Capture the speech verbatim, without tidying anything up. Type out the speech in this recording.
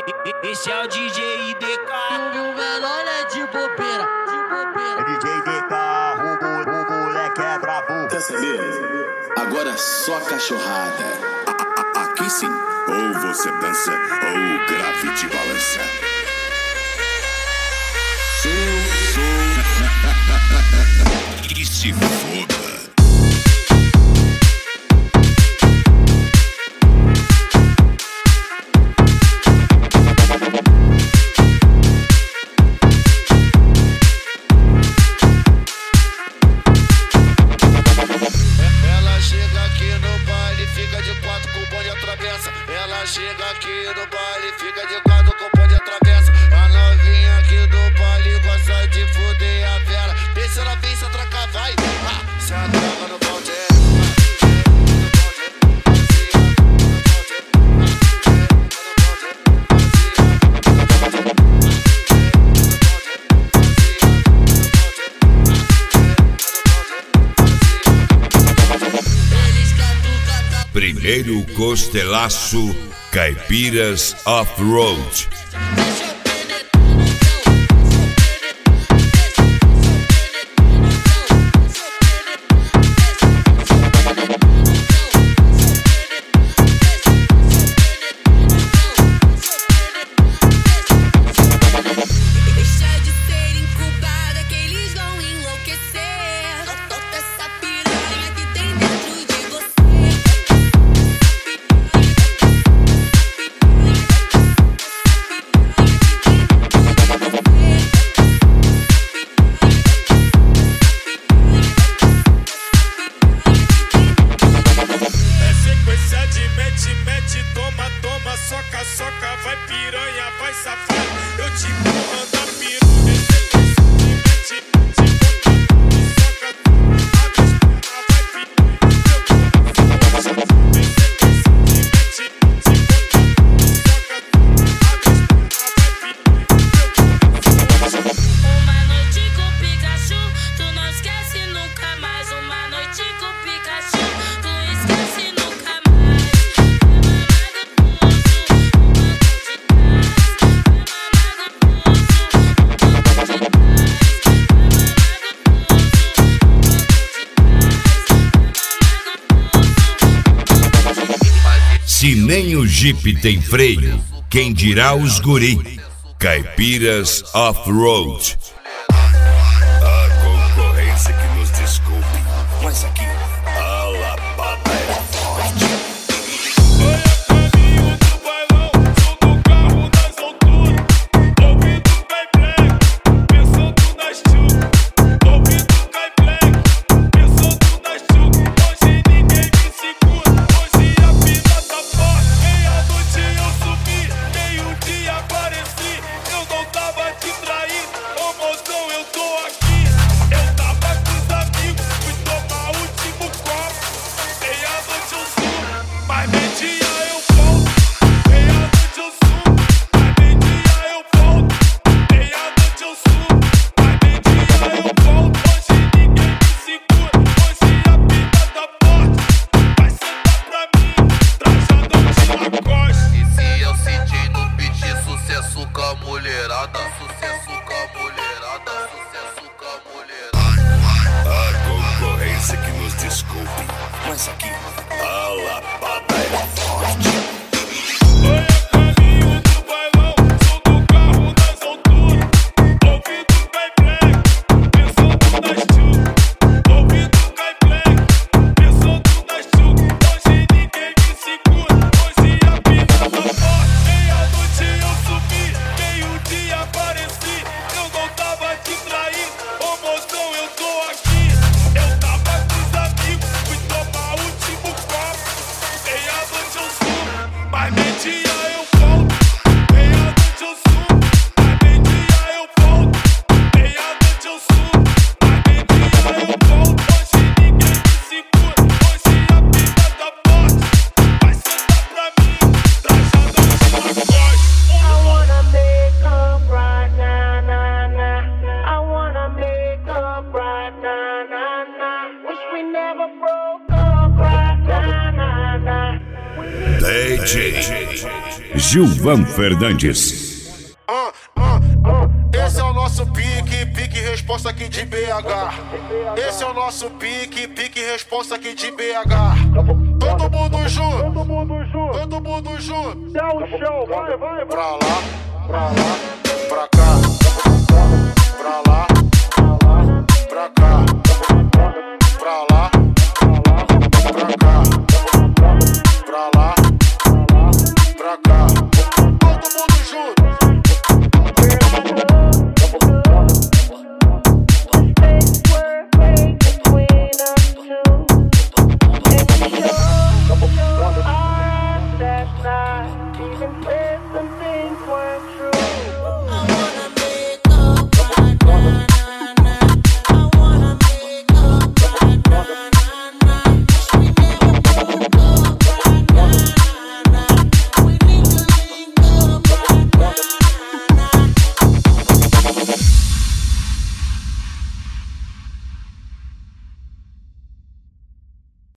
Esse é o D J I D K. E o menor é de bobeira, de bobeira. É D J I D K, o, o, o moleque é brabo. Quer saber? Agora é só cachorrada. A, a, aqui sim, ou você dança ou o grave te balança. Eu sou. E se foda. Ela chega aqui no baile, fica de quatro com o pão de atravessa. A novinha aqui do baile gosta de fuder a vela. Vê se ela vem, se atracar, vai. Ah, se atraca no pão de... Primeiro costelaço, Caipiras Off-Road. Soca, soca, vai piranha, vai safado. Eu te empurrando a piranha. Mete, te bota, soca, a piranha vai piranha. Mete, te bota, soca, a piranha vai piranha. Uma noite com Pikachu, tu não esquece nunca mais. Uma noite com Pikachu, tu esquece nunca mais. Se nem o Jeep tem freio, quem dirá os guri? Caipiras Off-Road. A concorrência que nos desculpe, mas aqui a lapada é forte. Olha caminho do bailão, sou do carro das alturas. Ouvindo cai black, pensando nas tchuk. Ouvindo cai black, pensando nas tchuk. Hoje ninguém me segura, hoje a vida tá forte. Meia-noite eu subi, meio-dia apareci. Eu não tava te traindo, ô mozão, eu tô aqui. Eu tava com os amigos, fui tomar o último copo. Meia-noite eu subo, mas meio-dia eu volto. Meia-noite eu subo, mas meio-dia eu volto. Meia-noite eu subo, mas meio-dia eu volto. Hoje ninguém me segura, hoje a vida tá forte. Vai sentar pra mim, trajadão de Lacoste. E se eu sentir no beat, sucesso com a mulherada. Sucesso com a mulherada, sucesso com a mulherada. A concorrência que nos desculpe, mas aqui a lapada é forte. Olha caminho do bailão, sou do carro das alturas. Ouvindo cai black, pensando nas tchuk. Ouvindo cai black, pensando nas tchuk. Hoje ninguém me segura, hoje a vida tá forte. Meia-noite eu subi, meio-dia apareci. Eu não tava te traindo, ô mozão, eu tô aqui. Eu tava com os amigos, fui tomar o último copo. Meia-noite eu subo, mas meio-dia eu volto. Meia-noite eu subo, mas meio-dia eu volto. Meia-noite eu subo, mas meio-dia eu volto. Hoje ninguém me segura, hoje a vida tá forte. Vai sentar pra mim, trajadão de Lacoste. I wanna make up right now, nah, nah. I wanna make up right now, nah, nah. Wish we never broke up right now, nah, nah. D J Gilvan Fernandes. Ah, ah, ah. Esse é o nosso pique, pique resposta aqui de B H. Esse é o nosso pique, pique resposta aqui de B H. Todo mundo junto, todo mundo junto, todo mundo junto. Dá o chão, vai, vai, pra lá, pra lá, pra cá, pra lá, pra cá.